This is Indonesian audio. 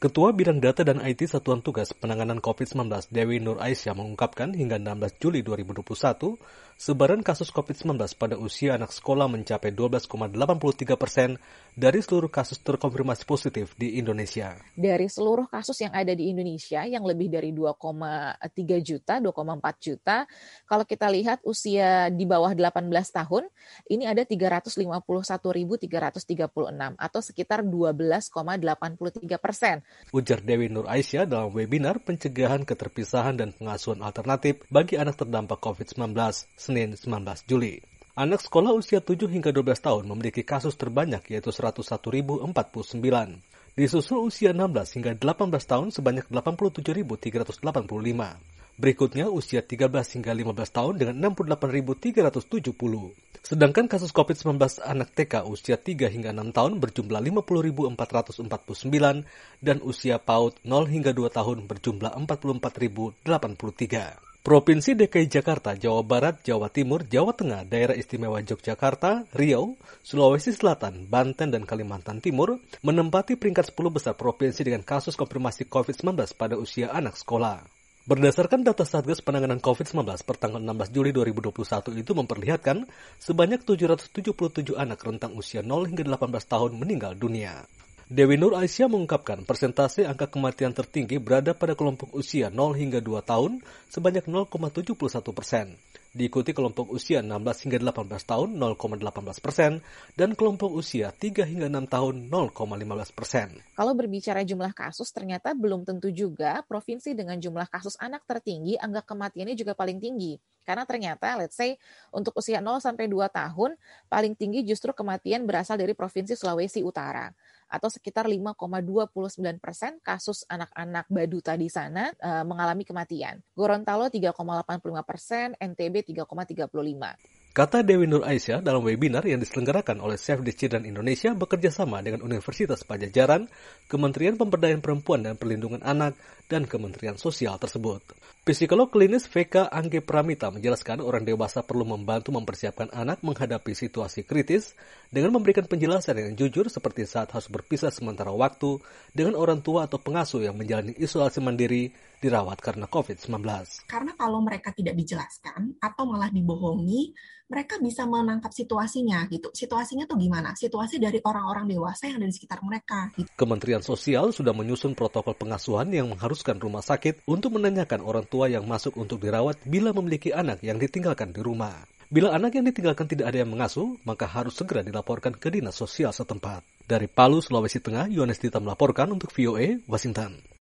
Ketua Bidang Data dan IT Satuan Tugas Penanganan COVID-19 Dewi Nur Aisyah mengungkapkan hingga 16 Juli 2021, sebaran kasus COVID-19 pada usia anak sekolah mencapai 12,83% dari seluruh kasus terkonfirmasi positif di Indonesia. Dari seluruh kasus yang ada di Indonesia, yang lebih dari 2,3 juta, 2,4 juta, kalau kita lihat usia di bawah 18 tahun, ini ada 351.336 atau sekitar 12,83%. Ujar Dewi Nur Aisyah dalam webinar pencegahan keterpisahan dan pengasuhan alternatif bagi anak terdampak COVID-19, Senin 19 Juli. Anak sekolah usia 7 hingga 12 tahun memiliki kasus terbanyak yaitu 101.049. Disusul usia 16 hingga 18 tahun sebanyak 87.385. Berikutnya usia 13 hingga 15 tahun dengan 68.370. Sedangkan kasus COVID-19 anak TK usia 3 hingga 6 tahun berjumlah 50.449 dan usia PAUD 0 hingga 2 tahun berjumlah 44.083. Provinsi DKI Jakarta, Jawa Barat, Jawa Timur, Jawa Tengah, Daerah Istimewa Yogyakarta, Riau, Sulawesi Selatan, Banten, dan Kalimantan Timur menempati peringkat 10 besar provinsi dengan kasus konfirmasi COVID-19 pada usia anak sekolah. Berdasarkan data Satgas Penanganan COVID-19 per tanggal 16 Juli 2021 itu memperlihatkan sebanyak 777 anak rentang usia 0 hingga 18 tahun meninggal dunia. Dewi Nur Aisyah mengungkapkan persentase angka kematian tertinggi berada pada kelompok usia 0 hingga 2 tahun sebanyak 0,71%. Diikuti kelompok usia 16 hingga 18 tahun 0,18% dan kelompok usia 3 hingga 6 tahun 0,15%. Kalau berbicara jumlah kasus, ternyata belum tentu juga provinsi dengan jumlah kasus anak tertinggi, angka kematiannya juga paling tinggi. Karena ternyata, let's say, untuk usia 0 sampai 2 tahun, paling tinggi justru kematian berasal dari Provinsi Sulawesi Utara. Atau sekitar 5,29% kasus anak-anak baduta di sana mengalami kematian. Gorontalo 3,85%, NTB 3,35%. Kata Dewi Nur Aisyah dalam webinar yang diselenggarakan oleh Save the Children Indonesia bekerja sama dengan Universitas Pajajaran, Kementerian Pemberdayaan Perempuan dan Perlindungan Anak, dan Kementerian Sosial tersebut. Psikolog klinis VK Angge Pramita menjelaskan orang dewasa perlu membantu mempersiapkan anak menghadapi situasi kritis dengan memberikan penjelasan yang jujur seperti saat harus berpisah sementara waktu dengan orang tua atau pengasuh yang menjalani isolasi mandiri dirawat karena COVID-19. Karena kalau mereka tidak dijelaskan atau malah dibohongi, mereka bisa menangkap situasinya gitu. Situasinya tuh gimana? Situasi dari orang-orang dewasa yang ada di sekitar mereka. Gitu. Kementerian Sosial sudah menyusun protokol pengasuhan yang mengharuskan rumah sakit untuk menanyakan orang tua yang masuk untuk dirawat bila memiliki anak yang ditinggalkan di rumah. Bila anak yang ditinggalkan tidak ada yang mengasuh, maka harus segera dilaporkan ke Dinas Sosial setempat. Dari Palu, Sulawesi Tengah, Yohanes Dita melaporkan untuk VOA, Washington.